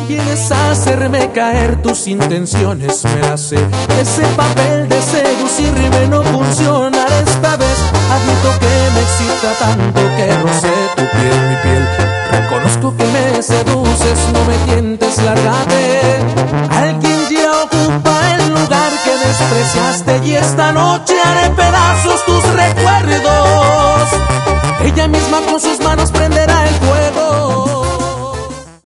Quieres hacerme caer, tus intenciones me las sé. Ese papel de seducirme no funciona esta vez. Admito que me excita tanto que rocé tu piel, mi piel. Reconozco que me seduces, no me tientes, lárgate. Alguien ya ocupa el lugar que despreciaste y esta noche haré pedazos tu